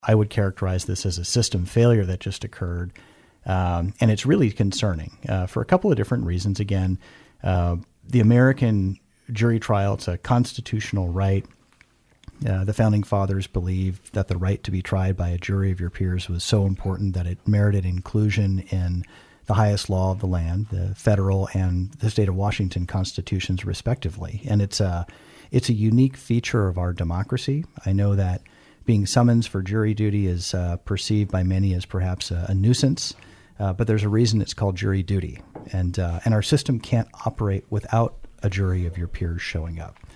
I would characterize this as a system failure that just occurred. And it's really concerning for a couple of different reasons. Again, the American jury trial, it's a constitutional right. The Founding Fathers believed that the right to be tried by a jury of your peers was so important that it merited inclusion in the highest law of the land, the federal and the state of Washington constitutions, respectively. And it's a unique feature of our democracy. I know that being summons for jury duty is perceived by many as perhaps a nuisance, but there's a reason it's called jury duty. And our system can't operate without a jury of your peers showing up.